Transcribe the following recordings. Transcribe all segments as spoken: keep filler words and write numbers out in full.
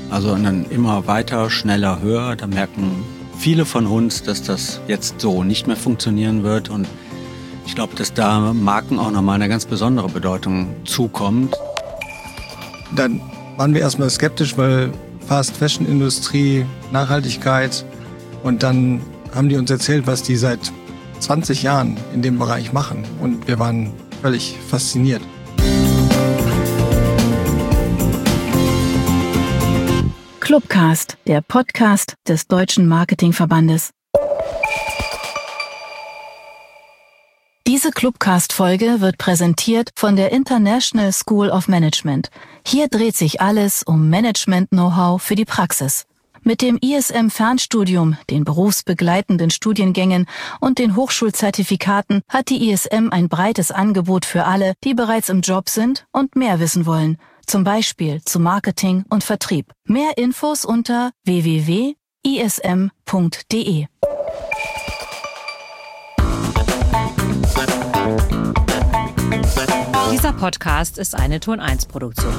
Also dann immer weiter, schneller, höher. Da merken viele von uns, dass das jetzt so nicht mehr funktionieren wird. Und ich glaube, dass da Marken auch nochmal eine ganz besondere Bedeutung zukommt. Dann waren wir erstmal skeptisch, weil Fast-Fashion-Industrie, Nachhaltigkeit. Und dann haben die uns erzählt, was die seit zwanzig Jahren in dem Bereich machen. Und wir waren völlig fasziniert. Clubcast, der Podcast des Deutschen Marketingverbandes. Diese Clubcast-Folge wird präsentiert von der International School of Management. Hier dreht sich alles um Management-Know-how für die Praxis. Mit dem I S M-Fernstudium, den berufsbegleitenden Studiengängen und den Hochschulzertifikaten hat die I S M ein breites Angebot für alle, die bereits im Job sind und mehr wissen wollen. Zum Beispiel zu Marketing und Vertrieb. Mehr Infos unter w w w punkt i s m punkt d e. Dieser Podcast ist eine Ton eins Produktion.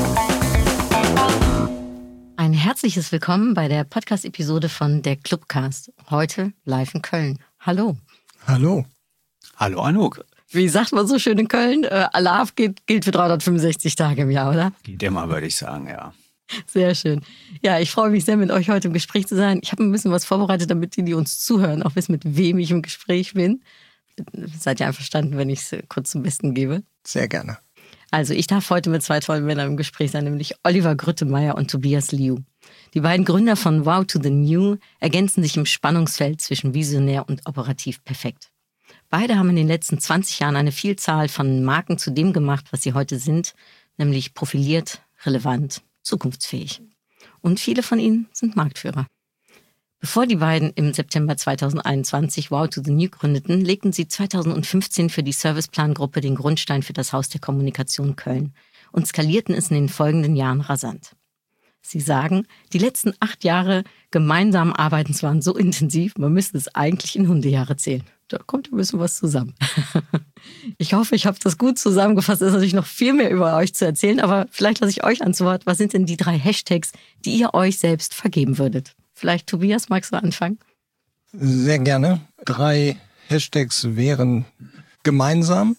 Ein herzliches Willkommen bei der Podcast-Episode von der Clubcast. Heute live in Köln. Hallo. Hallo. Hallo Anouk. Wie sagt man so schön in Köln? Äh, Alarv gilt, gilt für dreihundertfünfundsechzig Tage im Jahr, oder? Geht immer, würde ich sagen, ja. Sehr schön. Ja, ich freue mich sehr, mit euch heute im Gespräch zu sein. Ich habe ein bisschen was vorbereitet, damit die, die uns zuhören, auch wissen, mit wem ich im Gespräch bin. Seid ihr einverstanden, wenn ich es kurz zum Besten gebe? Sehr gerne. Also ich darf heute mit zwei tollen Männern im Gespräch sein, nämlich Oliver Grüttemeier und Tobias Liu. Die beiden Gründer von Wow to the New ergänzen sich im Spannungsfeld zwischen visionär und operativ perfekt. Beide haben in den letzten zwanzig Jahren eine Vielzahl von Marken zu dem gemacht, was sie heute sind, nämlich profiliert, relevant, zukunftsfähig. Und viele von ihnen sind Marktführer. Bevor die beiden im September zweitausendeinundzwanzig Wow to the New gründeten, legten sie zweitausendfünfzehn für die Serviceplan-Gruppe den Grundstein für das Haus der Kommunikation Köln und skalierten es in den folgenden Jahren rasant. Sie sagen, die letzten acht Jahre gemeinsamen Arbeitens waren so intensiv, man müsste es eigentlich in Hundejahre zählen. Da kommt ein bisschen was zusammen. Ich hoffe, ich habe das gut zusammengefasst. Es ist natürlich noch viel mehr über euch zu erzählen, aber vielleicht lasse ich euch ans Wort. Was sind denn die drei Hashtags, die ihr euch selbst vergeben würdet? Vielleicht, Tobias, magst du anfangen? Sehr gerne. Drei Hashtags wären gemeinsam,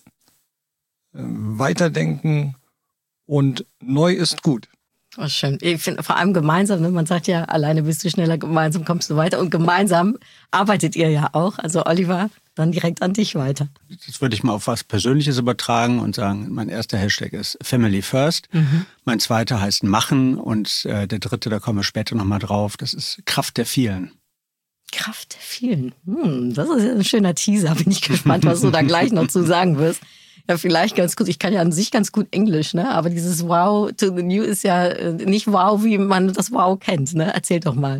weiterdenken und neu ist gut. Oh, schön. Ich finde vor allem gemeinsam, ne? Man sagt ja, alleine bist du schneller, gemeinsam kommst du weiter. Und gemeinsam arbeitet ihr ja auch. Also Oliver, dann direkt an dich weiter. Das würde ich mal auf was Persönliches übertragen und sagen, mein erster Hashtag ist Family First. Mhm. Mein zweiter heißt Machen und äh, der dritte, da kommen wir später nochmal drauf, das ist Kraft der Vielen. Kraft der Vielen. Hm, das ist ja ein schöner Teaser. Bin ich gespannt, was du da gleich noch zu sagen wirst. Ja, vielleicht ganz gut. Ich kann ja an sich ganz gut Englisch, ne? Aber dieses Wow to the New ist ja nicht Wow, wie man das Wow kennt, ne? Erzähl doch mal.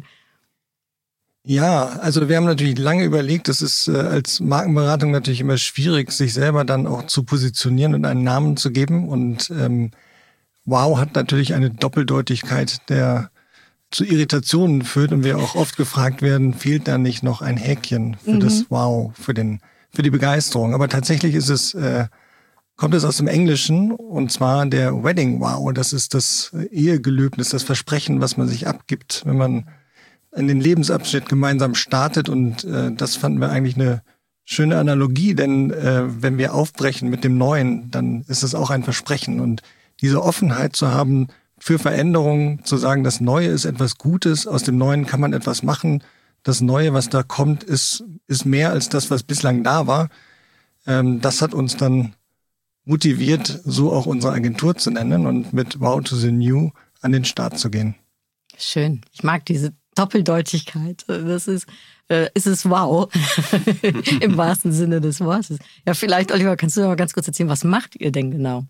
Ja, also wir haben natürlich lange überlegt, das ist äh, als Markenberatung natürlich immer schwierig, sich selber dann auch zu positionieren und einen Namen zu geben. Und ähm, Wow hat natürlich eine Doppeldeutigkeit, der zu Irritationen führt und wir auch oft gefragt werden, fehlt da nicht noch ein Häkchen für mhm. das Wow, für den für die Begeisterung. Aber tatsächlich ist es äh, kommt es aus dem Englischen, und zwar der Wedding Wow. Das ist das Ehegelöbnis, das Versprechen, was man sich abgibt, wenn man in den Lebensabschnitt gemeinsam startet. Und äh, das fanden wir eigentlich eine schöne Analogie, denn äh, wenn wir aufbrechen mit dem Neuen, dann ist es auch ein Versprechen. Und diese Offenheit zu haben für Veränderungen, zu sagen, das Neue ist etwas Gutes, aus dem Neuen kann man etwas machen. Das Neue, was da kommt, ist, ist mehr als das, was bislang da war. Ähm, das hat uns dann motiviert, so auch unsere Agentur zu nennen und mit Wow to the New an den Start zu gehen. Schön. Ich mag diese Doppeldeutigkeit. Das ist, äh, ist es wow. Im wahrsten Sinne des Wortes. Ja, vielleicht, Oliver, kannst du mal ganz kurz erzählen, was macht ihr denn genau?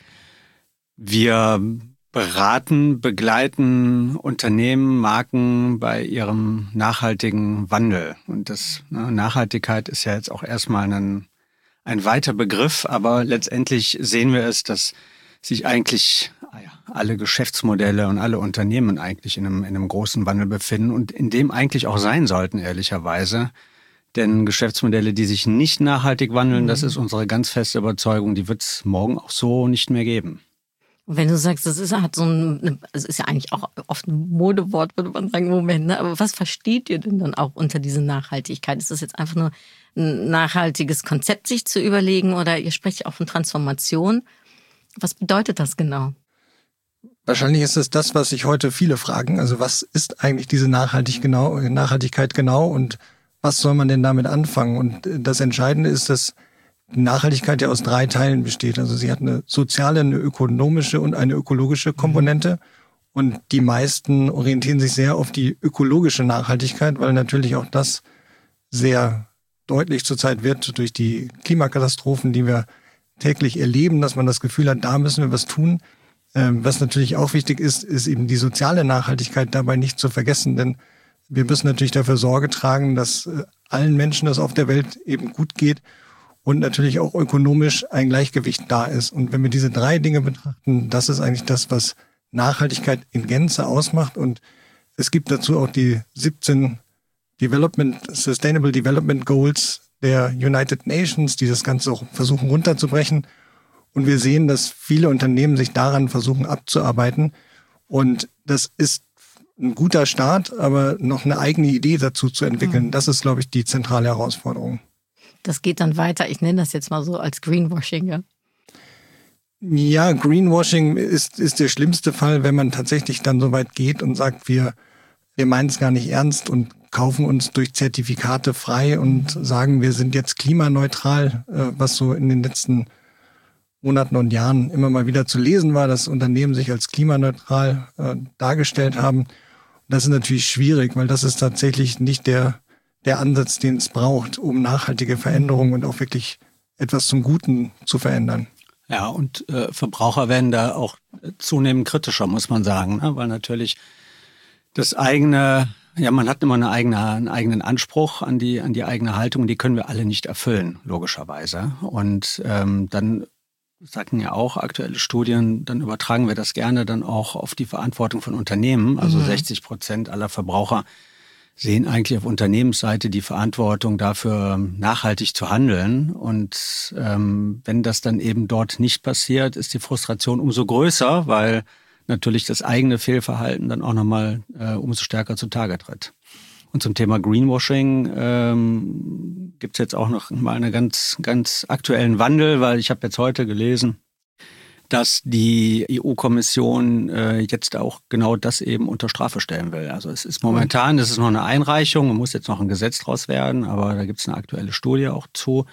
Wir beraten, begleiten Unternehmen, Marken bei ihrem nachhaltigen Wandel. Und das ne, Nachhaltigkeit ist ja jetzt auch erstmal ein Ein weiter Begriff, aber letztendlich sehen wir es, dass sich eigentlich alle Geschäftsmodelle und alle Unternehmen eigentlich in einem, in einem großen Wandel befinden und in dem eigentlich auch sein sollten, ehrlicherweise. Denn Geschäftsmodelle, die sich nicht nachhaltig wandeln, mhm. das ist unsere ganz feste Überzeugung, die wird es morgen auch so nicht mehr geben. Und wenn du sagst, das ist, hat so ein, es ist ja eigentlich auch oft ein Modewort, würde man sagen, Moment, ne? Aber was versteht ihr denn dann auch unter dieser Nachhaltigkeit? Ist das jetzt einfach nur ein nachhaltiges Konzept, sich zu überlegen, oder ihr sprecht auch von Transformation? Was bedeutet das genau? Wahrscheinlich ist es das, was sich heute viele fragen. Also was ist eigentlich diese Nachhaltig genau, Nachhaltigkeit genau und was soll man denn damit anfangen? Und das Entscheidende ist, dass die Nachhaltigkeit ja aus drei Teilen besteht. Also sie hat eine soziale, eine ökonomische und eine ökologische Komponente. Und die meisten orientieren sich sehr auf die ökologische Nachhaltigkeit, weil natürlich auch das sehr deutlich zurzeit wird durch die Klimakatastrophen, die wir täglich erleben, dass man das Gefühl hat, da müssen wir was tun. Ähm, was natürlich auch wichtig ist, ist eben die soziale Nachhaltigkeit dabei nicht zu vergessen, denn wir müssen natürlich dafür Sorge tragen, dass äh, allen Menschen das auf der Welt eben gut geht und natürlich auch ökonomisch ein Gleichgewicht da ist. Und wenn wir diese drei Dinge betrachten, das ist eigentlich das, was Nachhaltigkeit in Gänze ausmacht. Und es gibt dazu auch die siebzehn Development, Sustainable Development Goals der United Nations, die das Ganze auch versuchen runterzubrechen. Und wir sehen, dass viele Unternehmen sich daran versuchen abzuarbeiten. Und das ist ein guter Start, aber noch eine eigene Idee dazu zu entwickeln, das ist, glaube ich, die zentrale Herausforderung. Das geht dann weiter, ich nenne das jetzt mal so als Greenwashing, ja? Ja, Greenwashing ist, ist der schlimmste Fall, wenn man tatsächlich dann so weit geht und sagt, wir, wir meinen es gar nicht ernst und kaufen uns durch Zertifikate frei und sagen, wir sind jetzt klimaneutral, was so in den letzten Monaten und Jahren immer mal wieder zu lesen war, dass Unternehmen sich als klimaneutral äh, dargestellt haben. Das ist natürlich schwierig, weil das ist tatsächlich nicht der, der Ansatz, den es braucht, um nachhaltige Veränderungen und auch wirklich etwas zum Guten zu verändern. Ja, und äh, Verbraucher werden da auch zunehmend kritischer, muss man sagen, ne? Weil natürlich das eigene, ja, man hat immer eine eigene, einen eigenen Anspruch an die, an die eigene Haltung, die können wir alle nicht erfüllen, logischerweise. Und ähm, dann sagten ja auch aktuelle Studien, dann übertragen wir das gerne dann auch auf die Verantwortung von Unternehmen. Also mhm. sechzig Prozent aller Verbraucher sehen eigentlich auf Unternehmensseite die Verantwortung dafür, nachhaltig zu handeln. Und ähm, wenn das dann eben dort nicht passiert, ist die Frustration umso größer, weil natürlich das eigene Fehlverhalten dann auch nochmal äh, umso stärker zutage tritt. Und zum Thema Greenwashing ähm, gibt es jetzt auch noch mal einen ganz, ganz aktuellen Wandel, weil ich habe jetzt heute gelesen, dass die E U-Kommission äh, jetzt auch genau das eben unter Strafe stellen will. Also es ist momentan, das ist noch eine Einreichung, man muss jetzt noch ein Gesetz draus werden, aber da gibt es eine aktuelle Studie auch zu,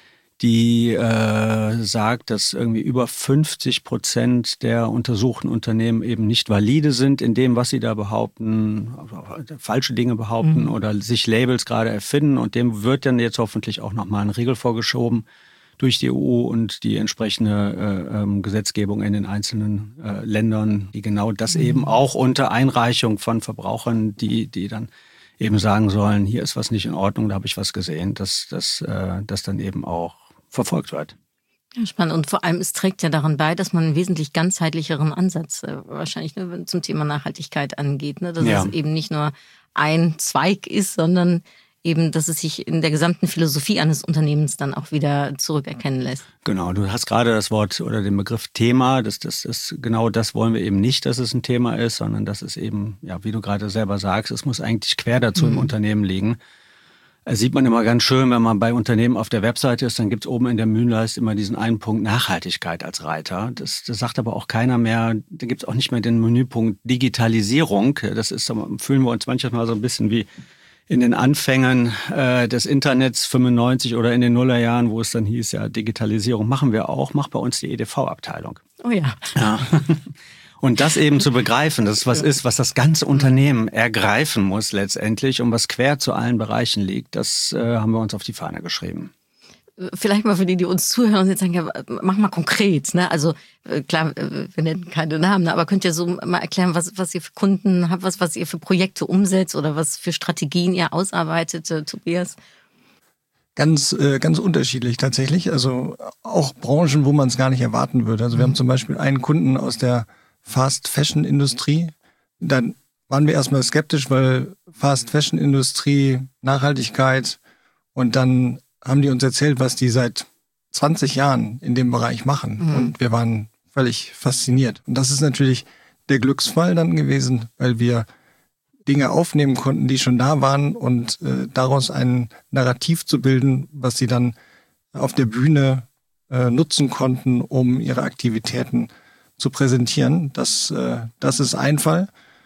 die äh, sagt, dass irgendwie über fünfzig Prozent der untersuchten Unternehmen eben nicht valide sind in dem, was sie da behaupten, also falsche Dinge behaupten mhm. oder sich Labels gerade erfinden. Und dem wird dann jetzt hoffentlich auch nochmal ein Riegel vorgeschoben durch die E U und die entsprechende äh, ähm, Gesetzgebung in den einzelnen äh, Ländern, die genau das mhm. eben auch unter Einreichung von Verbrauchern, die, die dann eben sagen sollen, hier ist was nicht in Ordnung, da habe ich was gesehen, dass das äh, dass dann eben auch verfolgt wird. Ja, spannend. Und vor allem, es trägt ja daran bei, dass man einen wesentlich ganzheitlicheren Ansatz äh, wahrscheinlich ne, zum Thema Nachhaltigkeit angeht. Ne? Dass ja. es eben nicht nur ein Zweig ist, sondern eben, dass es sich in der gesamten Philosophie eines Unternehmens dann auch wieder zurückerkennen lässt. Genau, du hast gerade das Wort oder den Begriff Thema. Das, das ist genau das wollen wir eben nicht, dass es ein Thema ist, sondern dass es eben, ja, wie du gerade selber sagst, es muss eigentlich quer dazu mhm. im Unternehmen liegen. Das sieht man immer ganz schön, wenn man bei Unternehmen auf der Webseite ist, dann gibt es oben in der Menüleiste immer diesen einen Punkt Nachhaltigkeit als Reiter. Das, das sagt aber auch keiner mehr, da gibt es auch nicht mehr den Menüpunkt Digitalisierung. Das ist, fühlen wir uns manchmal so ein bisschen wie in den Anfängen äh, des Internets fünfundneunzig oder in den Nullerjahren, wo es dann hieß, ja, Digitalisierung machen wir auch, macht bei uns die E D V-Abteilung. Oh ja. Ja. Und das eben zu begreifen, dass es was ist, was das ganze Unternehmen ergreifen muss letztendlich und was quer zu allen Bereichen liegt, das äh, haben wir uns auf die Fahne geschrieben. Vielleicht mal für die, die uns zuhören und jetzt sagen, ja, mach mal konkret. Ne? Also klar, wir nennen keine Namen, aber könnt ihr so mal erklären, was, was ihr für Kunden habt, was, was ihr für Projekte umsetzt oder was für Strategien ihr ausarbeitet, äh, Tobias? Ganz, äh, ganz unterschiedlich tatsächlich. Also auch Branchen, wo man es gar nicht erwarten würde. Also wir haben zum Beispiel einen Kunden aus der Fast-Fashion-Industrie. Dann waren wir erstmal skeptisch, weil Fast-Fashion-Industrie, Nachhaltigkeit und dann haben die uns erzählt, was die seit zwanzig Jahren in dem Bereich machen. Mhm. Und wir waren völlig fasziniert. Und das ist natürlich der Glücksfall dann gewesen, weil wir Dinge aufnehmen konnten, die schon da waren und äh, daraus ein Narrativ zu bilden, was sie dann auf der Bühne äh, nutzen konnten, um ihre Aktivitäten zu präsentieren. Das, äh, das ist ein Fall.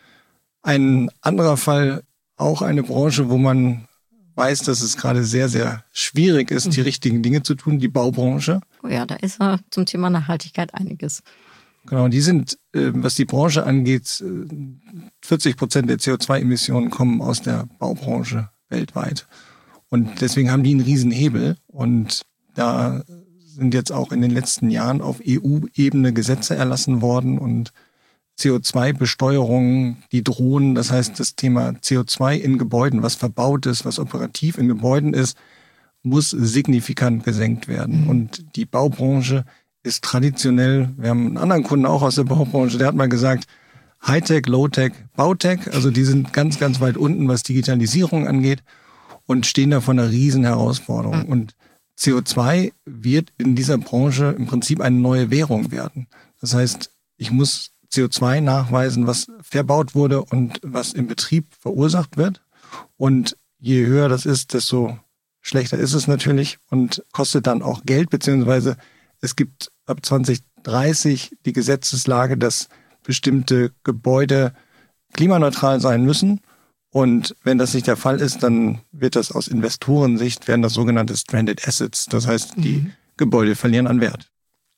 Ein anderer Fall, auch eine Branche, wo man weiß, dass es gerade sehr, sehr schwierig ist, die richtigen Dinge zu tun, die Baubranche. Oh ja, da ist ja zum Thema Nachhaltigkeit einiges. Genau, die sind, äh, was die Branche angeht, vierzig Prozent der C O zwei Emissionen kommen aus der Baubranche weltweit. Und deswegen haben die einen riesen Hebel. Und da sind jetzt auch in den letzten Jahren auf E U-Ebene Gesetze erlassen worden und C O zwei Besteuerungen, die drohen. Das heißt, das Thema C O zwei in Gebäuden, was verbaut ist, was operativ in Gebäuden ist, muss signifikant gesenkt werden. Mhm. Und die Baubranche ist traditionell, wir haben einen anderen Kunden auch aus der Baubranche, der hat mal gesagt, Hightech, Low-Tech, Bautech, also die sind ganz, ganz weit unten, was Digitalisierung angeht und stehen da vor einer riesen Herausforderung. Mhm. Und C O zwei wird in dieser Branche im Prinzip eine neue Währung werden. Das heißt, ich muss C O zwei nachweisen, was verbaut wurde und was im Betrieb verursacht wird. Und je höher das ist, desto schlechter ist es natürlich und kostet dann auch Geld, beziehungsweise es gibt ab zwanzig dreißig die Gesetzeslage, dass bestimmte Gebäude klimaneutral sein müssen. Und wenn das nicht der Fall ist, dann wird das aus Investorensicht, werden das sogenannte Stranded Assets. Das heißt, die mhm. Gebäude verlieren an Wert.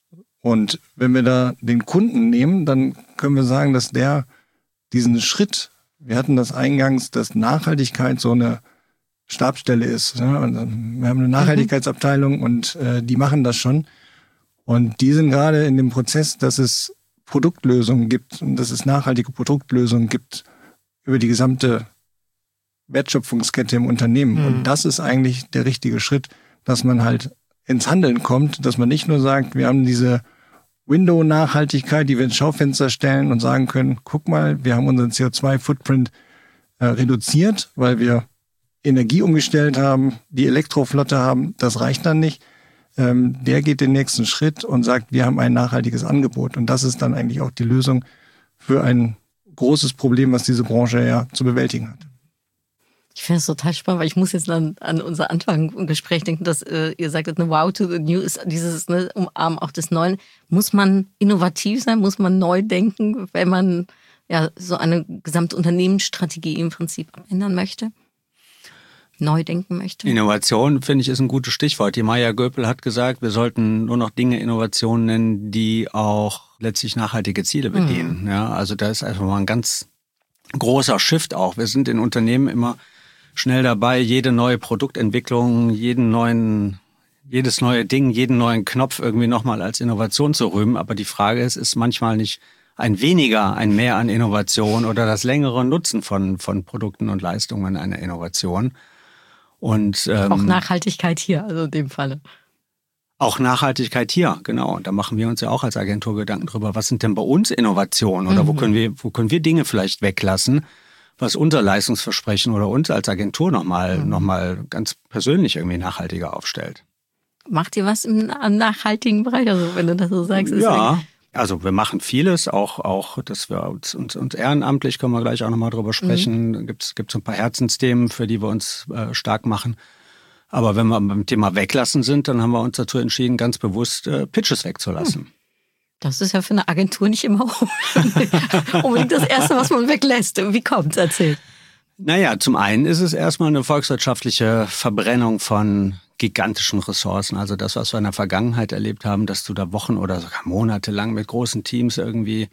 Und wenn wir da den Kunden nehmen, dann können wir sagen, dass der diesen Schritt, wir hatten das eingangs, dass Nachhaltigkeit so eine Stabsstelle ist. Ja? Und wir haben eine Nachhaltigkeitsabteilung und äh, die machen das schon. Und die sind gerade in dem Prozess, dass es Produktlösungen gibt und dass es nachhaltige Produktlösungen gibt über die gesamte Wertschöpfungskette im Unternehmen. Mhm. Und das ist eigentlich der richtige Schritt, dass man halt ins Handeln kommt, dass man nicht nur sagt, wir haben diese Window-Nachhaltigkeit, die wir ins Schaufenster stellen und sagen können, guck mal, wir haben unseren C O zwei Footprint äh, reduziert, weil wir Energie umgestellt haben, die Elektroflotte haben, das reicht dann nicht. Ähm, der geht den nächsten Schritt und sagt, wir haben ein nachhaltiges Angebot. Und das ist dann eigentlich auch die Lösung für ein großes Problem, was diese Branche ja zu bewältigen hat. Ich finde es total spannend, weil ich muss jetzt an, an unser Anfangsgespräch denken, dass äh, ihr sagtet, eine Wow to the New ist dieses ne, Umarmen auch des Neuen. Muss man innovativ sein? Muss man neu denken, wenn man ja so eine gesamte Unternehmensstrategie im Prinzip ändern möchte? Neu denken möchte? Innovation, finde ich, ist ein gutes Stichwort. Die Maya Göpel hat gesagt, wir sollten nur noch Dinge Innovationen nennen, die auch letztlich nachhaltige Ziele bedienen. Mhm. Ja, also da ist einfach mal ein ganz großer Shift auch. Wir sind in Unternehmen immer schnell dabei, jede neue Produktentwicklung, jeden neuen, jedes neue Ding, jeden neuen Knopf irgendwie nochmal als Innovation zu rühmen. Aber die Frage ist, ist manchmal nicht ein weniger, ein mehr an Innovation oder das längere Nutzen von, von Produkten und Leistungen einer Innovation. Und, ähm, auch Nachhaltigkeit hier, also in dem Falle. Auch Nachhaltigkeit hier, genau. Und da machen wir uns ja auch als Agentur Gedanken drüber, was sind denn bei uns Innovationen oder mhm. wo können wir, wo können wir Dinge vielleicht weglassen, was unser Leistungsversprechen oder uns als Agentur nochmal, mhm. nochmal ganz persönlich irgendwie nachhaltiger aufstellt. Macht ihr was im, im nachhaltigen Bereich? Also wenn du das so sagst, ist ja. Also wir machen vieles, auch, auch dass wir uns, uns, uns ehrenamtlich, können wir gleich auch nochmal drüber sprechen, mhm. gibt es ein paar Herzensthemen, für die wir uns äh, stark machen. Aber wenn wir beim Thema Weglassen sind, dann haben wir uns dazu entschieden, ganz bewusst äh, Pitches wegzulassen. Das ist ja für eine Agentur nicht immer unbedingt das Erste, was man weglässt. Wie kommt's? Erzähl. Naja, zum einen ist es erstmal eine volkswirtschaftliche Verbrennung von gigantischen Ressourcen. Also das, was wir in der Vergangenheit erlebt haben, dass du da Wochen oder sogar Monate lang mit großen Teams irgendwie,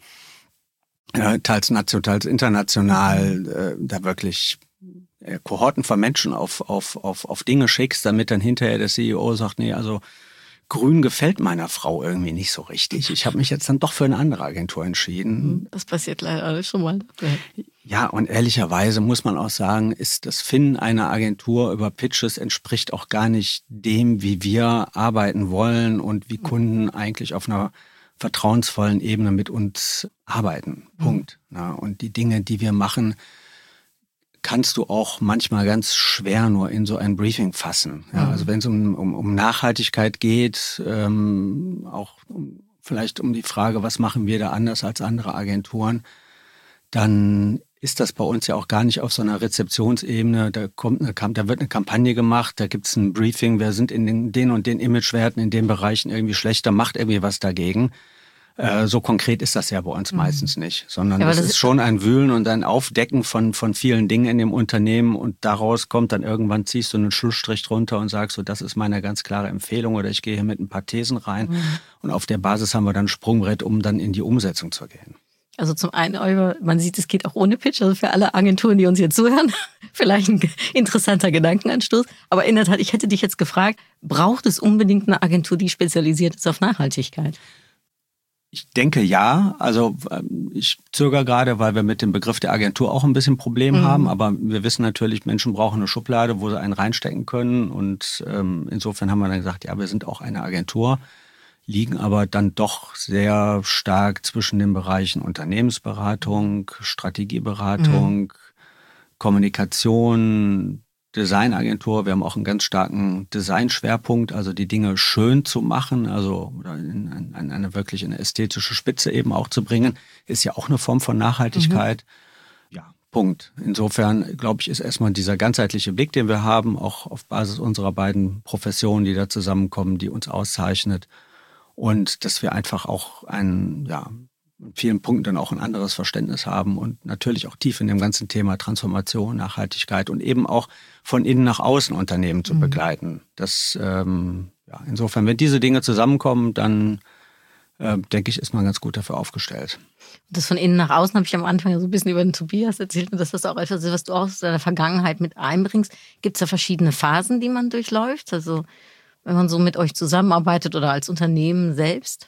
äh, teils national, teils international, äh, da wirklich äh, Kohorten von Menschen auf, auf, auf, auf Dinge schickst, damit dann hinterher der C E O sagt, nee, also Grün gefällt meiner Frau irgendwie nicht so richtig. Ich habe mich jetzt dann doch für eine andere Agentur entschieden. Das passiert leider alles schon mal. Ja, und ehrlicherweise muss man auch sagen, ist das Finden einer Agentur über Pitches entspricht auch gar nicht dem, wie wir arbeiten wollen und wie Kunden eigentlich auf einer vertrauensvollen Ebene mit uns arbeiten. Punkt. Ja, und die Dinge, die wir machen, kannst du auch manchmal ganz schwer nur in so ein Briefing fassen. Ja, also wenn es um, um, um Nachhaltigkeit geht, ähm, auch um vielleicht um die Frage, was machen wir da anders als andere Agenturen, dann ist das bei uns ja auch gar nicht auf so einer Rezeptionsebene. Da kommt eine, da wird eine Kampagne gemacht, da gibt es ein Briefing, wir sind in den, den und den Imagewerten in den Bereichen irgendwie schlechter, macht irgendwie was dagegen. Äh, so konkret ist das ja bei uns mhm. meistens nicht, sondern es ja, ist schon ein Wühlen und ein Aufdecken von, von vielen Dingen in dem Unternehmen und daraus kommt dann irgendwann, ziehst du einen Schlussstrich drunter und sagst so, das ist meine ganz klare Empfehlung oder ich gehe hier mit ein paar Thesen rein mhm. und auf der Basis haben wir dann ein Sprungbrett, um dann in die Umsetzung zu gehen. Also zum einen, Oliver, man sieht, es geht auch ohne Pitch, also für alle Agenturen, die uns hier zuhören, vielleicht ein interessanter Gedankenanstoß. Aber in der Tat, ich hätte dich jetzt gefragt, braucht es unbedingt eine Agentur, die spezialisiert ist auf Nachhaltigkeit? Ich denke ja, also ich zögere gerade, weil wir mit dem Begriff der Agentur auch ein bisschen Problem mhm. haben, aber wir wissen natürlich, Menschen brauchen eine Schublade, wo sie einen reinstecken können und ähm, insofern haben wir dann gesagt, ja, wir sind auch eine Agentur, liegen aber dann doch sehr stark zwischen den Bereichen Unternehmensberatung, Strategieberatung, mhm. Kommunikation, Designagentur. Wir haben auch einen ganz starken Designschwerpunkt, also die Dinge schön zu machen, also oder in, in eine wirklich eine ästhetische Spitze eben auch zu bringen, ist ja auch eine Form von Nachhaltigkeit. Mhm. Ja, Punkt. Insofern, glaube ich, ist erstmal dieser ganzheitliche Blick, den wir haben, auch auf Basis unserer beiden Professionen, die da zusammenkommen, die uns auszeichnet. Und dass wir einfach auch ein, ja, in vielen Punkten dann auch ein anderes Verständnis haben und natürlich auch tief in dem ganzen Thema Transformation, Nachhaltigkeit und eben auch von innen nach außen Unternehmen zu mhm. begleiten. Das, ähm, ja, insofern, wenn diese Dinge zusammenkommen, dann äh, denke ich, ist man ganz gut dafür aufgestellt. Das von innen nach außen habe ich am Anfang ja so ein bisschen über den Tobias erzählt und das ist auch etwas, was du auch aus deiner Vergangenheit mit einbringst. Gibt es da verschiedene Phasen, die man durchläuft? Also wenn man so mit euch zusammenarbeitet oder als Unternehmen selbst?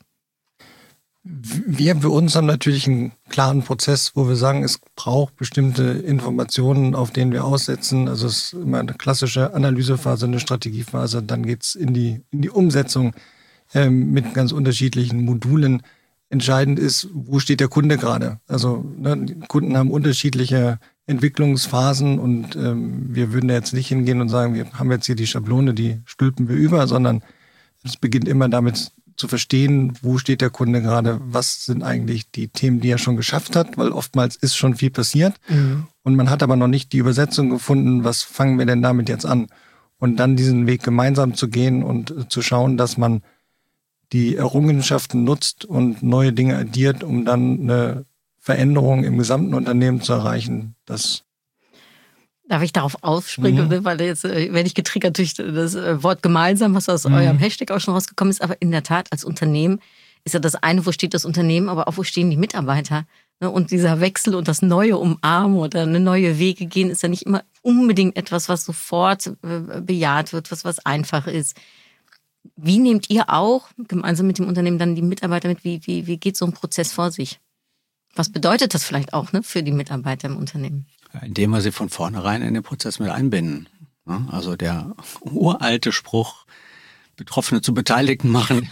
Wir für uns haben natürlich einen klaren Prozess, wo wir sagen, es braucht bestimmte Informationen, auf denen wir aussetzen. Also es ist immer eine klassische Analysephase, eine Strategiephase. Dann geht's in die, in die Umsetzung ähm, mit ganz unterschiedlichen Modulen. Entscheidend ist, wo steht der Kunde gerade? Also ne, die Kunden haben unterschiedliche Entwicklungsphasen und ähm, wir würden da jetzt nicht hingehen und sagen, wir haben jetzt hier die Schablone, die stülpen wir über, sondern es beginnt immer damit zu verstehen, wo steht der Kunde gerade, was sind eigentlich die Themen, die er schon geschafft hat, weil oftmals ist schon viel passiert mhm. und man hat aber noch nicht die Übersetzung gefunden, was fangen wir denn damit jetzt an? Und dann diesen Weg gemeinsam zu gehen und äh, zu schauen, dass man die Errungenschaften nutzt und neue Dinge addiert, um dann eine Veränderung im gesamten Unternehmen zu erreichen. Das Darf ich darauf aufspringen, mhm. weil jetzt werde ich getriggert durch das Wort gemeinsam, was aus mhm. eurem Hashtag auch schon rausgekommen ist. Aber in der Tat, als Unternehmen ist ja das eine, wo steht das Unternehmen, aber auch wo stehen die Mitarbeiter. Und dieser Wechsel und das neue Umarmen oder eine neue Wege gehen, ist ja nicht immer unbedingt etwas, was sofort bejaht wird, was was einfach ist. Wie nehmt ihr auch gemeinsam mit dem Unternehmen dann die Mitarbeiter mit? Wie, wie, wie geht so ein Prozess vor sich? Was bedeutet das vielleicht auch ne, für die Mitarbeiter im Unternehmen? Indem wir sie von vornherein in den Prozess mit einbinden. Also der uralte Spruch, Betroffene zu Beteiligten machen.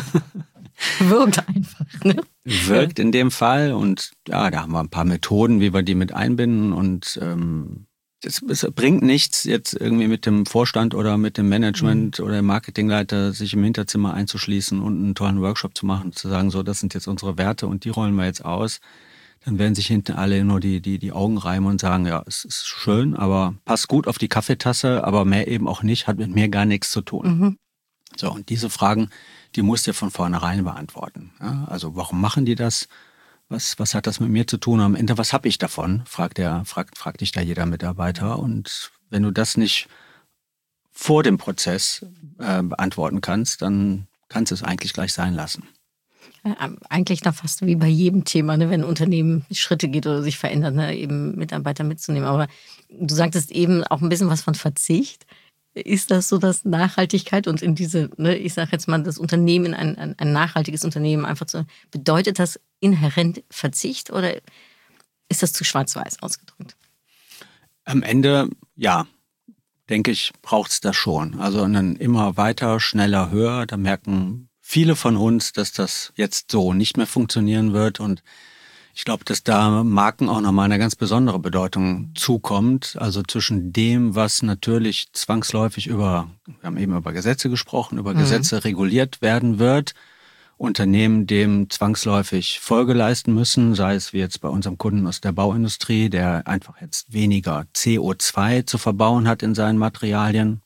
Wirkt einfach, ne? Wirkt in dem Fall und ja, da haben wir ein paar Methoden, wie wir die mit einbinden und ähm, es, es bringt nichts, jetzt irgendwie mit dem Vorstand oder mit dem Management mhm. oder dem Marketingleiter sich im Hinterzimmer einzuschließen und einen tollen Workshop zu machen, zu sagen, so, das sind jetzt unsere Werte und die rollen wir jetzt aus. Dann werden sich hinten alle nur die, die, die Augen reiben und sagen, ja, es ist schön, aber passt gut auf die Kaffeetasse, aber mehr eben auch nicht, hat mit mir gar nichts zu tun. Mhm. So, und diese Fragen, die musst du von vornherein beantworten. Ja, also warum machen die das? Was, was hat das mit mir zu tun? Am Ende, was habe ich davon? Fragt der, fragt, fragt dich da jeder Mitarbeiter. Und wenn du das nicht vor dem Prozess äh, beantworten kannst, dann kannst du es eigentlich gleich sein lassen. Eigentlich dann fast wie bei jedem Thema, ne, wenn ein Unternehmen Schritte geht oder sich verändert, ne, eben Mitarbeiter mitzunehmen. Aber du sagtest eben auch ein bisschen was von Verzicht. Ist das so, dass Nachhaltigkeit und in diese, ne, ich sage jetzt mal, das Unternehmen, ein, ein, ein nachhaltiges Unternehmen einfach zu, bedeutet das inhärent Verzicht oder ist das zu schwarz-weiß ausgedrückt? Am Ende, ja, denke ich, braucht es das schon. Also ein immer weiter, schneller, höher, da merken viele von uns, dass das jetzt so nicht mehr funktionieren wird und ich glaube, dass da Marken auch nochmal eine ganz besondere Bedeutung zukommt. Also zwischen dem, was natürlich zwangsläufig über, wir haben eben über Gesetze gesprochen, über mhm. Gesetze reguliert werden wird Unternehmen dem zwangsläufig Folge leisten müssen, sei es wie jetzt bei unserem Kunden aus der Bauindustrie, der einfach jetzt weniger C O zwei zu verbauen hat in seinen Materialien,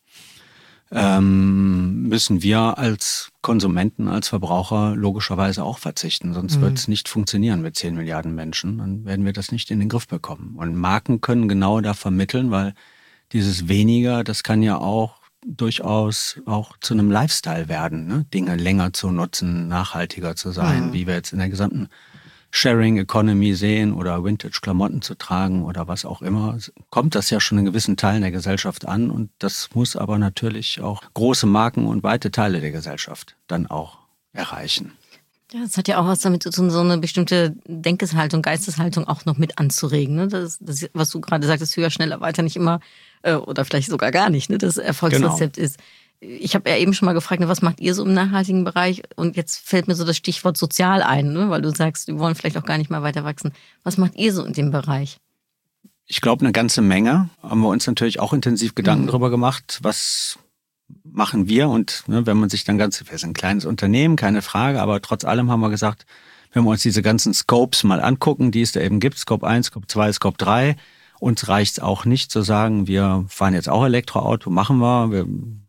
ähm, müssen wir als Konsumenten, als Verbraucher logischerweise auch verzichten. Sonst mhm. wird es nicht funktionieren mit zehn Milliarden Menschen. Dann werden wir das nicht in den Griff bekommen. Und Marken können genau da vermitteln, weil dieses weniger, das kann ja auch durchaus auch zu einem Lifestyle werden, ne? Dinge länger zu nutzen, nachhaltiger zu sein, mhm. wie wir jetzt in der gesamten Sharing Economy sehen oder Vintage-Klamotten zu tragen oder was auch immer, kommt das ja schon in gewissen Teilen der Gesellschaft an und das muss aber natürlich auch große Marken und weite Teile der Gesellschaft dann auch erreichen. Ja, das hat ja auch was damit zu tun, so eine bestimmte Denkeshaltung, Geisteshaltung auch noch mit anzuregen. Ne? Das, das, was du gerade sagtest, höher, schneller, weiter, nicht immer äh, oder vielleicht sogar gar nicht, ne? Das Erfolgsrezept genau. ist. Ich habe ja eben schon mal gefragt, was macht ihr so im nachhaltigen Bereich? Und jetzt fällt mir so das Stichwort sozial ein, ne? Weil du sagst, wir wollen vielleicht auch gar nicht mehr weiter wachsen. Was macht ihr so in dem Bereich? Ich glaube, eine ganze Menge. Haben wir uns natürlich auch intensiv Gedanken mhm. darüber gemacht, was machen wir. Und ne, wenn man sich dann ganz, wir sind ein kleines Unternehmen, keine Frage, aber trotz allem haben wir gesagt, wenn wir uns diese ganzen Scopes mal angucken, die es da eben gibt, Scope eins, Scope zwei, Scope drei, uns reicht es auch nicht zu sagen, wir fahren jetzt auch Elektroauto, machen wir, wir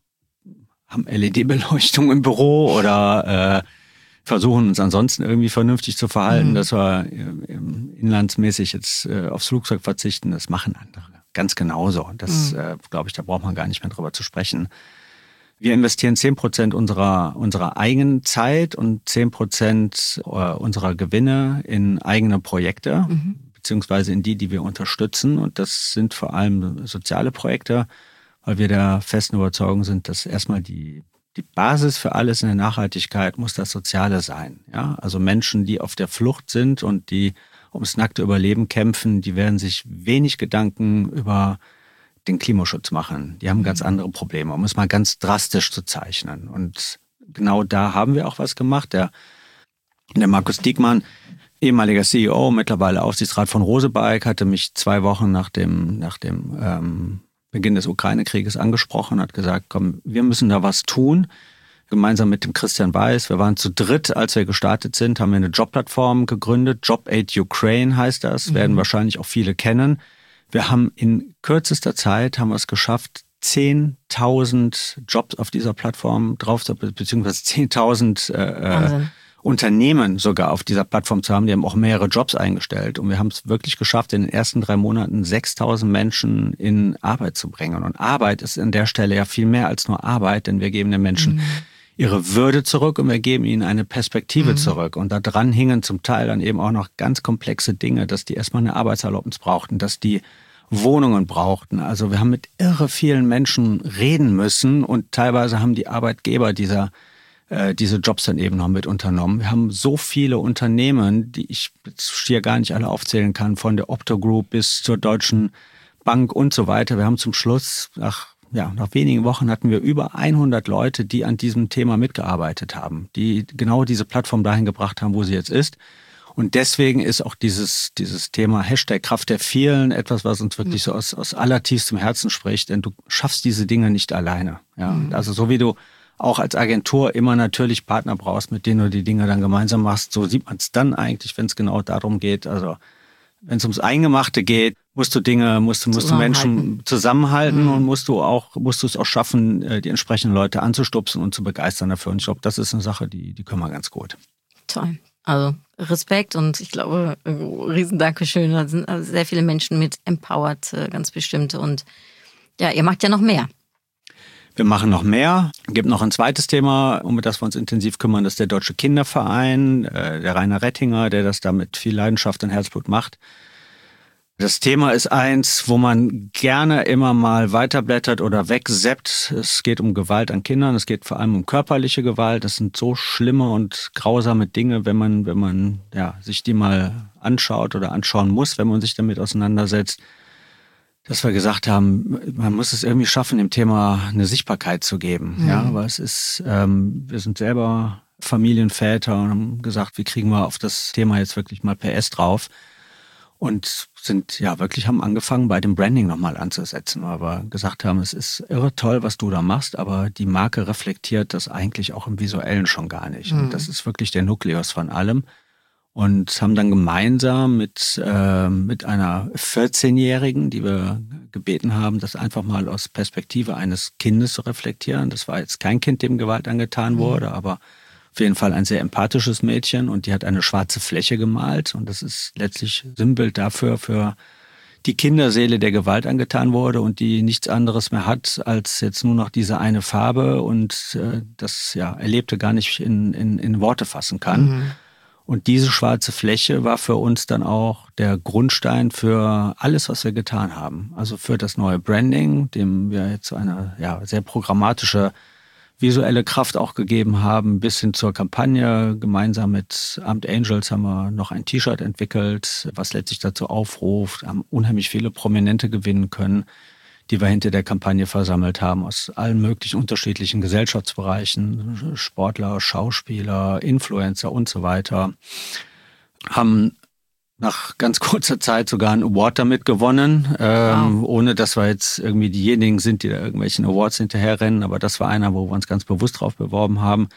haben L E D-Beleuchtung im Büro oder äh, versuchen uns ansonsten irgendwie vernünftig zu verhalten, mhm. dass wir äh, inlandsmäßig jetzt äh, aufs Flugzeug verzichten. Das machen andere ganz genauso. Das, mhm. äh, glaube ich, da braucht man gar nicht mehr drüber zu sprechen. Wir investieren zehn Prozent unserer, unserer eigenen Zeit und zehn Prozent unserer Gewinne in eigene Projekte, mhm. beziehungsweise in die, die wir unterstützen. Und das sind vor allem soziale Projekte, weil wir der festen Überzeugung sind, dass erstmal die, die Basis für alles in der Nachhaltigkeit muss das Soziale sein. Ja? Also Menschen, die auf der Flucht sind und die ums nackte Überleben kämpfen, die werden sich wenig Gedanken über den Klimaschutz machen. Die haben ganz andere Probleme, um es mal ganz drastisch zu zeichnen. Und genau da haben wir auch was gemacht. Der, der Markus Diekmann, ehemaliger C E O, mittlerweile Aufsichtsrat von Rosebike, hatte mich zwei Wochen nach dem, nach dem ähm, Beginn des Ukraine-Krieges angesprochen, hat gesagt, komm, wir müssen da was tun. Gemeinsam mit dem Christian Weiß, wir waren zu dritt, als wir gestartet sind, haben wir eine Jobplattform gegründet. Job Aid Ukraine heißt das, mhm. werden wahrscheinlich auch viele kennen. Wir haben in kürzester Zeit, haben wir es geschafft, zehntausend Jobs auf dieser Plattform drauf, beziehungsweise zehntausend äh, Unternehmen sogar auf dieser Plattform zu haben. Die haben auch mehrere Jobs eingestellt. Und wir haben es wirklich geschafft, in den ersten drei Monaten sechstausend Menschen in Arbeit zu bringen. Und Arbeit ist an der Stelle ja viel mehr als nur Arbeit, denn wir geben den Menschen mhm. ihre Würde zurück und wir geben ihnen eine Perspektive mhm. zurück. Und da dran hingen zum Teil dann eben auch noch ganz komplexe Dinge, dass die erstmal eine Arbeitserlaubnis brauchten, dass die Wohnungen brauchten. Also wir haben mit irre vielen Menschen reden müssen und teilweise haben die Arbeitgeber dieser äh, diese Jobs dann eben noch mit unternommen. Wir haben so viele Unternehmen, die ich jetzt hier gar nicht alle aufzählen kann, von der Opto Group bis zur Deutschen Bank und so weiter. Wir haben zum Schluss nach Ja, nach wenigen Wochen hatten wir über hundert Leute, die an diesem Thema mitgearbeitet haben, die genau diese Plattform dahin gebracht haben, wo sie jetzt ist. Und deswegen ist auch dieses dieses Thema Hashtag Kraft der Vielen etwas, was uns wirklich so aus, aus allertiefstem Herzen spricht, denn du schaffst diese Dinge nicht alleine. Ja, mhm. Also so wie du auch als Agentur immer natürlich Partner brauchst, mit denen du die Dinge dann gemeinsam machst, so sieht man es dann eigentlich, wenn es genau darum geht, also wenn es ums Eingemachte geht, musst du Dinge, musst du, musst du Menschen zusammenhalten mhm. und musst du auch, musst du es auch schaffen, die entsprechenden Leute anzustupsen und zu begeistern dafür. Und ich glaube, das ist eine Sache, die, die können wir ganz gut. Toll. Also Respekt und ich glaube, riesen Dankeschön. Da sind sehr viele Menschen mit empowered, ganz bestimmt. Und ja, ihr macht ja noch mehr. Wir machen noch mehr. Es gibt noch ein zweites Thema, um das wir uns intensiv kümmern, das ist der Deutsche Kinderverein, äh, der Rainer Rettinger, der das da mit viel Leidenschaft und Herzblut macht. Das Thema ist eins, wo man gerne immer mal weiterblättert oder wegseppt. Es geht um Gewalt an Kindern, es geht vor allem um körperliche Gewalt. Das sind so schlimme und grausame Dinge, wenn man, wenn man ja, sich die mal anschaut oder anschauen muss, wenn man sich damit auseinandersetzt. Dass wir gesagt haben, man muss es irgendwie schaffen, dem Thema eine Sichtbarkeit zu geben. Mhm. Ja, aber es ist, ähm, wir sind selber Familienväter und haben gesagt, wie kriegen wir auf das Thema jetzt wirklich mal P S drauf? Und sind ja wirklich, haben angefangen, bei dem Branding nochmal anzusetzen, weil wir gesagt haben, es ist irre toll, was du da machst, aber die Marke reflektiert das eigentlich auch im Visuellen schon gar nicht. Mhm. Und das ist wirklich der Nukleus von allem. Und haben dann gemeinsam mit, äh, mit einer vierzehnjährigen, die wir gebeten haben, das einfach mal aus Perspektive eines Kindes zu reflektieren. Das war jetzt kein Kind, dem Gewalt angetan wurde, mhm. aber auf jeden Fall ein sehr empathisches Mädchen, und die hat eine schwarze Fläche gemalt, und das ist letztlich Sinnbild dafür, für die Kinderseele, der Gewalt angetan wurde und die nichts anderes mehr hat als jetzt nur noch diese eine Farbe und äh, das ja Erlebte gar nicht in, in, in Worte fassen kann. Mhm. Und diese schwarze Fläche war für uns dann auch der Grundstein für alles, was wir getan haben. Also für das neue Branding, dem wir jetzt eine ja, sehr programmatische visuelle Kraft auch gegeben haben, bis hin zur Kampagne. Gemeinsam mit Armed Angels haben wir noch ein T-Shirt entwickelt, was letztlich dazu aufruft, haben unheimlich viele Prominente gewinnen können, die wir hinter der Kampagne versammelt haben, aus allen möglichen unterschiedlichen Gesellschaftsbereichen, Sportler, Schauspieler, Influencer und so weiter. Haben nach ganz kurzer Zeit sogar einen Award damit gewonnen, ähm, wow. ohne dass wir jetzt irgendwie diejenigen sind, die da irgendwelchen Awards hinterherrennen. Aber das war einer, wo wir uns ganz bewusst drauf beworben haben,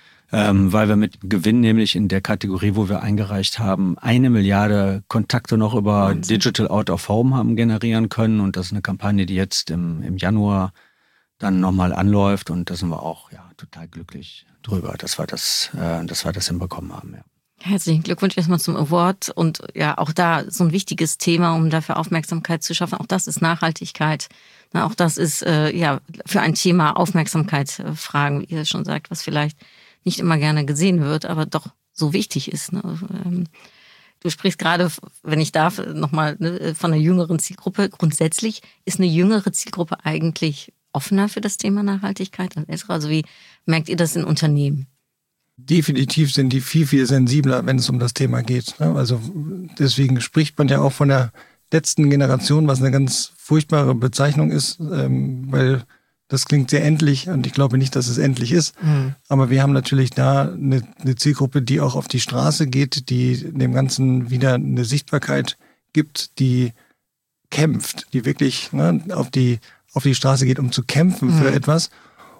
ähm, weil wir mit Gewinn nämlich in der Kategorie, wo wir eingereicht haben, eine Milliarde Kontakte noch über Wahnsinn. Digital Out of Home haben generieren können. Und das ist eine Kampagne, die jetzt im, im Januar dann nochmal anläuft. Und da sind wir auch ja total glücklich drüber, dass wir das, äh, dass wir das hinbekommen haben, ja. Herzlichen Glückwunsch erstmal zum Award, und ja, auch da so ein wichtiges Thema, um dafür Aufmerksamkeit zu schaffen. Auch das ist Nachhaltigkeit. Auch das ist äh, ja für ein Thema Aufmerksamkeit äh, fragen, wie ihr schon sagt, was vielleicht nicht immer gerne gesehen wird, aber doch so wichtig ist. Ne? Ähm, du sprichst gerade, wenn ich darf, nochmal ne, von einer jüngeren Zielgruppe. Grundsätzlich ist eine jüngere Zielgruppe eigentlich offener für das Thema Nachhaltigkeit als ältere. Also wie merkt ihr das in Unternehmen? Definitiv sind die viel, viel sensibler, wenn es um das Thema geht. Also deswegen spricht man ja auch von der letzten Generation, was eine ganz furchtbare Bezeichnung ist, weil das klingt sehr endlich, und ich glaube nicht, dass es endlich ist. Mhm. Aber wir haben natürlich da eine, eine Zielgruppe, die auch auf die Straße geht, die dem Ganzen wieder eine Sichtbarkeit gibt, die kämpft, die wirklich ne, auf die auf die Straße geht, um zu kämpfen mhm. für etwas.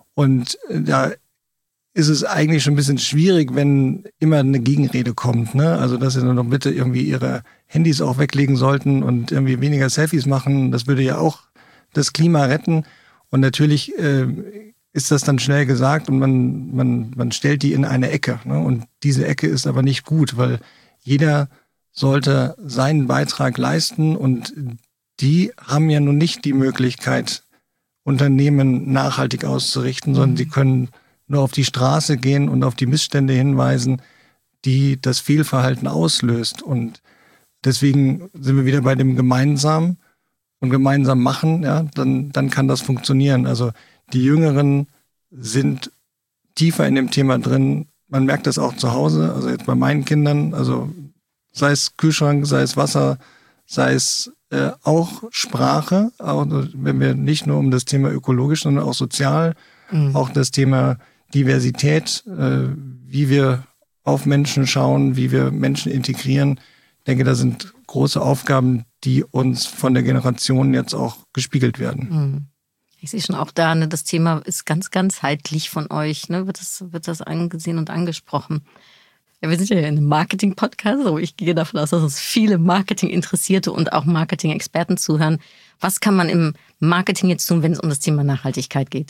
Und da ist es eigentlich schon ein bisschen schwierig, wenn immer eine Gegenrede kommt. Ne? Also, dass sie dann doch bitte irgendwie ihre Handys auch weglegen sollten und irgendwie weniger Selfies machen. Das würde ja auch das Klima retten. Und natürlich äh, ist das dann schnell gesagt, und man, man, man stellt die in eine Ecke. Ne? Und diese Ecke ist aber nicht gut, weil jeder sollte seinen Beitrag leisten, und die haben ja nun nicht die Möglichkeit, Unternehmen nachhaltig auszurichten, sondern die können nur auf die Straße gehen und auf die Missstände hinweisen, die das Fehlverhalten auslöst. Und deswegen sind wir wieder bei dem gemeinsam und gemeinsam machen, ja, dann, dann kann das funktionieren. Also die Jüngeren sind tiefer in dem Thema drin. Man merkt das auch zu Hause, also jetzt bei meinen Kindern, also sei es Kühlschrank, sei es Wasser, sei es äh, auch Sprache, auch wenn wir nicht nur um das Thema ökologisch, sondern auch sozial, mhm. auch das Thema Diversität, äh, wie wir auf Menschen schauen, wie wir Menschen integrieren. Ich denke, da sind große Aufgaben, die uns von der Generation jetzt auch gespiegelt werden. Ich sehe schon auch da, ne, das Thema ist ganz ganzheitlich von euch, ne, wird das, wird das angesehen und angesprochen. Ja, wir sind ja in einem Marketing-Podcast, aber ich gehe davon aus, dass uns viele Marketing-Interessierte und auch Marketing-Experten zuhören. Was kann man im Marketing jetzt tun, wenn es um das Thema Nachhaltigkeit geht?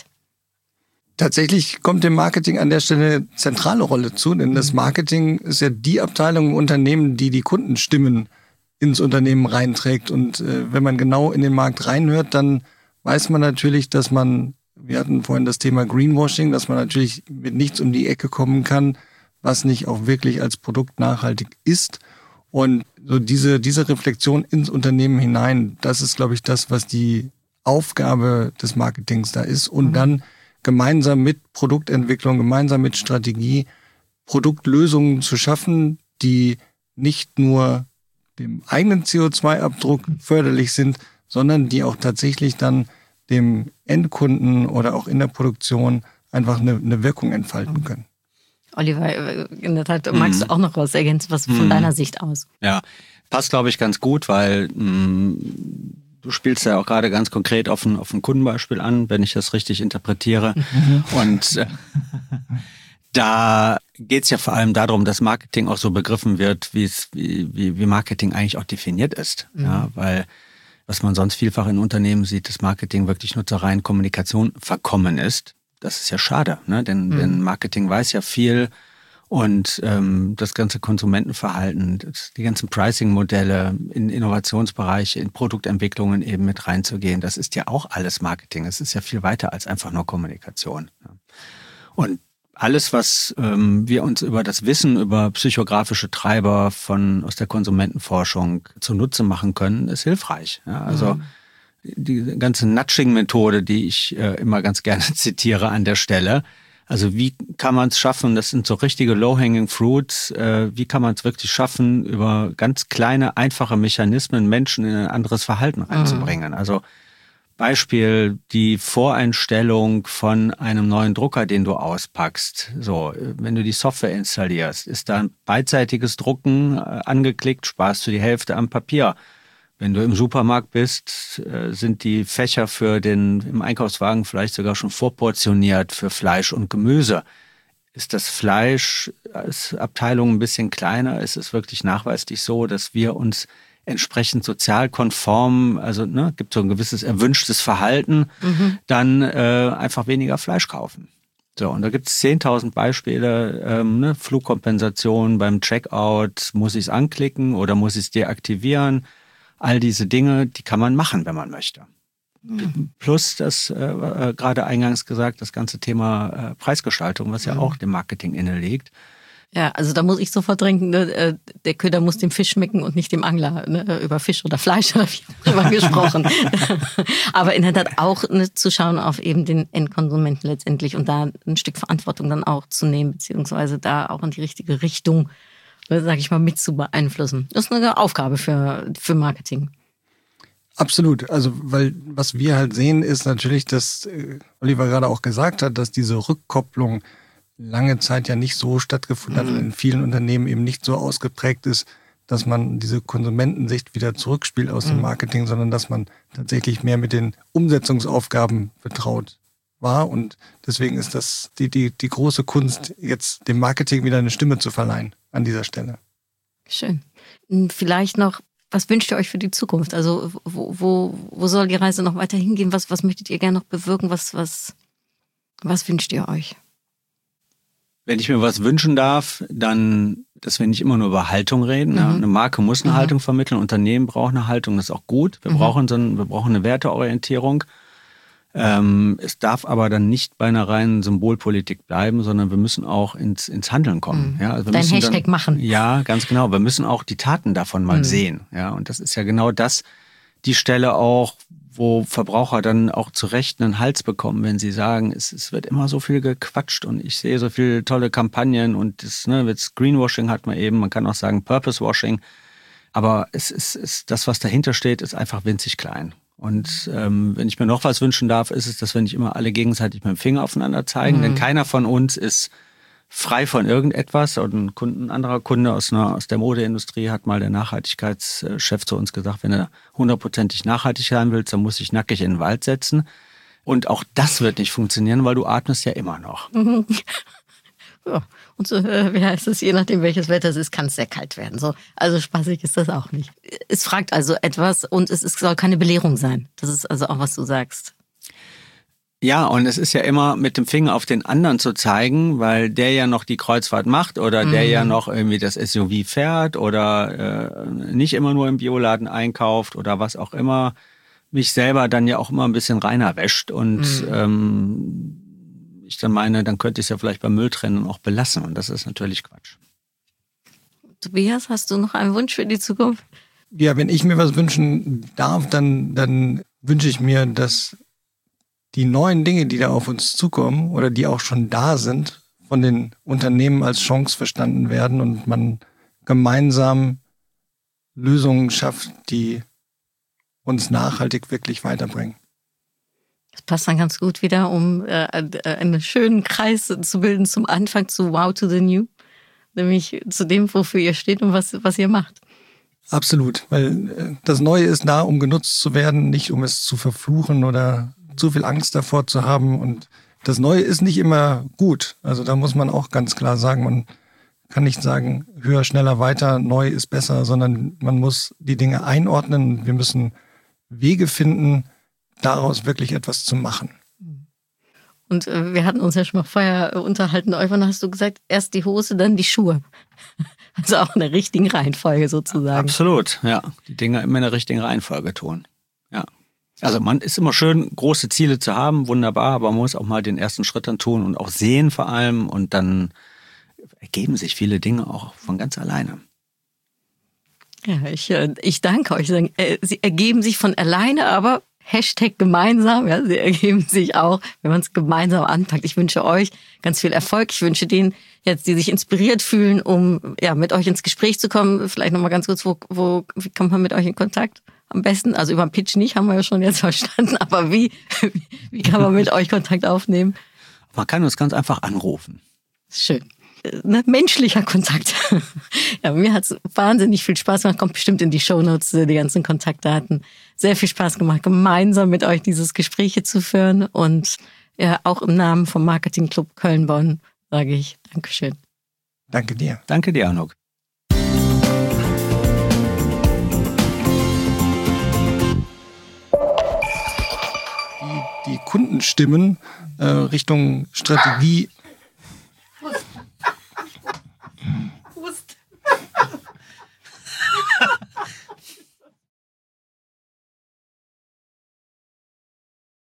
Tatsächlich kommt dem Marketing an der Stelle eine zentrale Rolle zu, denn das Marketing ist ja die Abteilung im Unternehmen, die die Kundenstimmen ins Unternehmen reinträgt. Und äh, wenn man genau in den Markt reinhört, dann weiß man natürlich, dass man, wir hatten vorhin das Thema Greenwashing, dass man natürlich mit nichts um die Ecke kommen kann, was nicht auch wirklich als Produkt nachhaltig ist. Und so diese, diese Reflexion ins Unternehmen hinein, das ist, glaube ich, das, was die Aufgabe des Marketings da ist. Und mhm. dann gemeinsam mit Produktentwicklung, gemeinsam mit Strategie, Produktlösungen zu schaffen, die nicht nur dem eigenen C O zwei Abdruck förderlich sind, sondern die auch tatsächlich dann dem Endkunden oder auch in der Produktion einfach eine, eine Wirkung entfalten können. Oliver, in der Tat, magst du auch noch was ergänzen, was von mm. deiner Sicht aus? Ja, passt, glaube ich, ganz gut, weil mh, du spielst ja auch gerade ganz konkret auf ein, auf ein Kundenbeispiel an, wenn ich das richtig interpretiere. Mhm. Und äh, da geht es ja vor allem darum, dass Marketing auch so begriffen wird, wie es wie, wie, wie Marketing eigentlich auch definiert ist. Mhm. Ja, weil was man sonst vielfach in Unternehmen sieht, dass Marketing wirklich nur zur reinen Kommunikation verkommen ist. Das ist ja schade, ne? Denn, mhm. denn Marketing weiß ja viel und ähm, das ganze Konsumentenverhalten, das, die ganzen Pricing-Modelle in Innovationsbereiche, in Produktentwicklungen eben mit reinzugehen, das ist ja auch alles Marketing. Es ist ja viel weiter als einfach nur Kommunikation. Und alles, was ähm, wir uns über das Wissen über psychografische Treiber von aus der Konsumentenforschung zunutze machen können, ist hilfreich. Ja, also mhm. die ganze Nudging-Methode, die ich äh, immer ganz gerne zitiere an der Stelle. Also wie kann man es schaffen, das sind so richtige low-hanging fruits, äh, wie kann man es wirklich schaffen, über ganz kleine, einfache Mechanismen Menschen in ein anderes Verhalten reinzubringen. Mhm. Also Beispiel, die Voreinstellung von einem neuen Drucker, den du auspackst. So, wenn du die Software installierst, ist da ein beidseitiges Drucken äh, angeklickt, sparst du die Hälfte am Papier. Wenn du im Supermarkt bist, äh, sind die Fächer für den im Einkaufswagen vielleicht sogar schon vorportioniert für Fleisch und Gemüse. Ist das Fleisch als Abteilung ein bisschen kleiner, ist es wirklich nachweislich so, dass wir uns entsprechend sozial konform, also ne, gibt so ein gewisses erwünschtes Verhalten, mhm. dann äh, einfach weniger Fleisch kaufen. So, und da gibt es zehntausend Beispiele, ähm, ne, Flugkompensation beim Checkout, muss ich es anklicken oder muss ich es deaktivieren? All diese Dinge, die kann man machen, wenn man möchte. Mhm. Plus das, äh, äh, gerade eingangs gesagt, das ganze Thema äh, Preisgestaltung, was ja mhm. auch dem Marketing inne liegt. Ja, also da muss ich sofort denken, ne, der Köder muss dem Fisch schmecken und nicht dem Angler, ne, über Fisch oder Fleisch oder wie auch immer gesprochen. Aber in der Tat auch ne, zu schauen auf eben den Endkonsumenten letztendlich und da ein Stück Verantwortung dann auch zu nehmen, beziehungsweise da auch in die richtige Richtung, ne, sag ich mal, mit zu beeinflussen. Das ist eine Aufgabe für, für Marketing. Absolut. Also, weil was wir halt sehen, ist natürlich, dass äh, Oliver gerade auch gesagt hat, dass diese Rückkopplung lange Zeit ja nicht so stattgefunden hat und in vielen Unternehmen eben nicht so ausgeprägt ist, dass man diese Konsumentensicht wieder zurückspielt aus dem Marketing, sondern dass man tatsächlich mehr mit den Umsetzungsaufgaben betraut war. Und deswegen ist das die, die, die große Kunst, jetzt dem Marketing wieder eine Stimme zu verleihen an dieser Stelle. Schön. Vielleicht noch, was wünscht ihr euch für die Zukunft? Also wo, wo, wo soll die Reise noch weiter hingehen? Was, was möchtet ihr gerne noch bewirken? Was, was, was wünscht ihr euch? Wenn ich mir was wünschen darf, dann, dass wir nicht immer nur über Haltung reden. Mhm. Ja. Eine Marke muss eine mhm. Haltung vermitteln, Unternehmen brauchen eine Haltung, das ist auch gut. Wir, mhm. brauchen, so ein, wir brauchen eine Werteorientierung. Ähm, es darf aber dann nicht bei einer reinen Symbolpolitik bleiben, sondern wir müssen auch ins, ins Handeln kommen. Mhm. Ja, also wir Dein müssen Hashtag dann, machen. Ja, ganz genau. Wir müssen auch die Taten davon mal mhm. sehen. Ja, und das ist ja genau das, die Stelle auch, wo Verbraucher dann auch zu Recht einen Hals bekommen, wenn sie sagen, es, es wird immer so viel gequatscht und ich sehe so viele tolle Kampagnen und das, ne, das Greenwashing hat man eben, man kann auch sagen Purpose-Washing, aber es ist, ist das, was dahinter steht, ist einfach winzig klein. Und ähm, wenn ich mir noch was wünschen darf, ist es, dass wir nicht immer alle gegenseitig mit dem Finger aufeinander zeigen, mhm. denn keiner von uns ist frei von irgendetwas. Und ein, Kunde, ein anderer Kunde aus, einer, aus der Modeindustrie hat mal der Nachhaltigkeitschef zu uns gesagt, wenn er hundertprozentig nachhaltig sein willst, dann muss ich nackig in den Wald setzen. Und auch das wird nicht funktionieren, weil du atmest ja immer noch. Mhm. Ja. Und so, äh, wie heißt es, je nachdem welches Wetter es ist, kann es sehr kalt werden. So, also spaßig ist das auch nicht. Es fragt also etwas und es, es soll keine Belehrung sein. Das ist also auch, was du sagst. Ja, und es ist ja immer mit dem Finger auf den anderen zu zeigen, weil der ja noch die Kreuzfahrt macht oder mhm. der ja noch irgendwie das S U V fährt oder äh, nicht immer nur im Bioladen einkauft oder was auch immer, mich selber dann ja auch immer ein bisschen reiner wäscht und mhm. ähm, ich dann meine, dann könnte ich es ja vielleicht beim Mülltrennen auch belassen und das ist natürlich Quatsch. Tobias, hast du noch einen Wunsch für die Zukunft? Ja, wenn ich mir was wünschen darf, dann, dann wünsche ich mir, dass die neuen Dinge, die da auf uns zukommen oder die auch schon da sind, von den Unternehmen als Chance verstanden werden und man gemeinsam Lösungen schafft, die uns nachhaltig wirklich weiterbringen. Das passt dann ganz gut wieder, um äh, einen schönen Kreis zu bilden zum Anfang zu Wow to the New, nämlich zu dem, wofür ihr steht und was, was ihr macht. Absolut, weil das Neue ist da, um genutzt zu werden, nicht um es zu verfluchen oder zu viel Angst davor zu haben. Und das Neue ist nicht immer gut. Also da muss man auch ganz klar sagen, man kann nicht sagen, höher, schneller, weiter, neu ist besser, sondern man muss die Dinge einordnen. Wir müssen Wege finden, daraus wirklich etwas zu machen. Und äh, wir hatten uns ja schon mal vorher äh, unterhalten. Irgendwann hast du gesagt, erst die Hose, dann die Schuhe. Also auch in der richtigen Reihenfolge sozusagen. Absolut, ja. Die Dinge immer in der richtigen Reihenfolge tun. Ja. Also man ist immer schön, große Ziele zu haben, wunderbar, aber man muss auch mal den ersten Schritt dann tun und auch sehen vor allem und dann ergeben sich viele Dinge auch von ganz alleine. Ja, ich, ich danke euch. Sie ergeben sich von alleine, aber Hashtag gemeinsam, ja, sie ergeben sich auch, wenn man es gemeinsam anpackt. Ich wünsche euch ganz viel Erfolg. Ich wünsche denen jetzt, die sich inspiriert fühlen, um ja mit euch ins Gespräch zu kommen. Vielleicht nochmal ganz kurz, wo, wo wie kommt man mit euch in Kontakt? Am besten, also über den Pitch nicht, haben wir ja schon jetzt verstanden, aber wie, wie kann man mit euch Kontakt aufnehmen? Man kann uns ganz einfach anrufen. Schön. Ne, menschlicher Kontakt. Ja, mir hat es wahnsinnig viel Spaß gemacht. Kommt bestimmt in die Shownotes, die ganzen Kontaktdaten. Sehr viel Spaß gemacht, gemeinsam mit euch dieses Gespräch zu führen. Und ja, auch im Namen vom Marketing Club Köln-Bonn sage ich Dankeschön. Danke dir. Danke dir, Anouk. Die, die Kundenstimmen äh, Richtung Strategie. Wusste.